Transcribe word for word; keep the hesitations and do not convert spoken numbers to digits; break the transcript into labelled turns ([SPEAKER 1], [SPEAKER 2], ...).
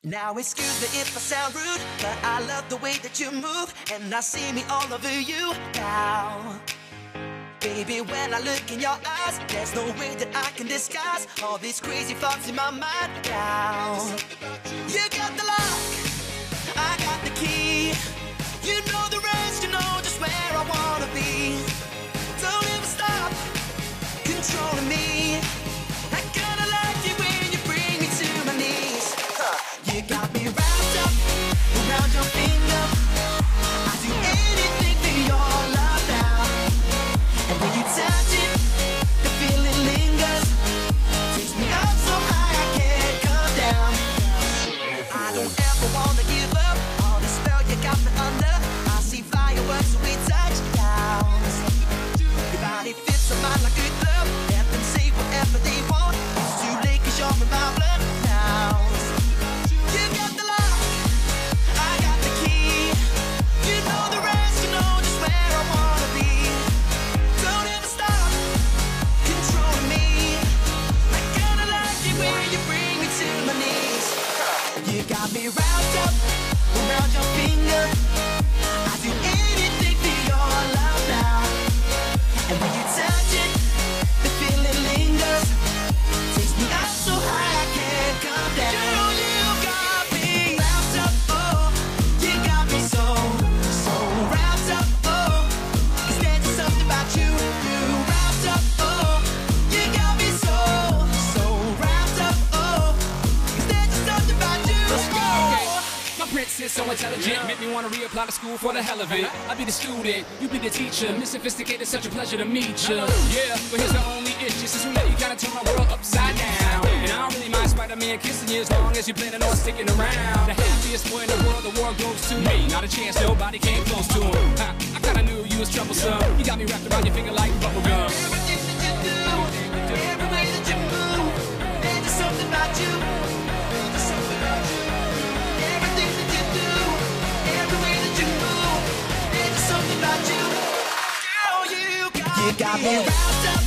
[SPEAKER 1] Now excuse me if I sound rude, but I love the way that you move, and I see me all over you now. Baby, when I look in your eyes, there's no way that I can disguise all these crazy thoughts in my mind now. You got the lock, I got the key. You know the rest, you know just where I wanna be. Don't ever stop controlling me. I kinda like it when you bring me to my knees. Huh. You got me wrapped up around your finger. I'd do anything for your love now. And when you touch it, the feeling lingers. Takes me up so high I can't come down. I don't ever wanna give up. All the spell you got me under. I see fireworks when we touch down. Your body fits a mind like a glove. Let them say whatever they want. It's too late 'cause you're in my blood now. You got the lock, I got the key. You know the rest, you know just where I wanna be. Don't ever stop controlling me. I kinda like it when you bring me to my knees. You got me wrapped up around your finger. I'd do anything for your love now. And when you touch it, the feeling lingers. Takes me up so high I can't come down. Girl, you got me wrapped up, oh. You got me so, so wrapped up, oh. 'Cause there's just something about you, you wrapped up, oh. You got me so, so wrapped up, oh. 'Cause there's just something about you. Let's go.
[SPEAKER 2] My princess so intelligent, make me wanna reapply to school for the hell of it. I be the student, you be the teacher. Miss Sophisticated, such a pleasure to meet you. Yeah, but here's the only issue. Since we met, you kinda turn my world upside down. And I don't really mind Spider-Man kissing you as long as you're planning on sticking around. The happiest boy in the world, the world goes to me. Not a chance, nobody came close to him. Huh, I kinda knew you was troublesome. You got me wrapped around your finger like bubblegum.
[SPEAKER 1] Everything that you do, every way that you move, there's just something about you. There's just something about you. Everything that you do, every way that you move, there's just something about you. Girl, you got, you got me wrapped up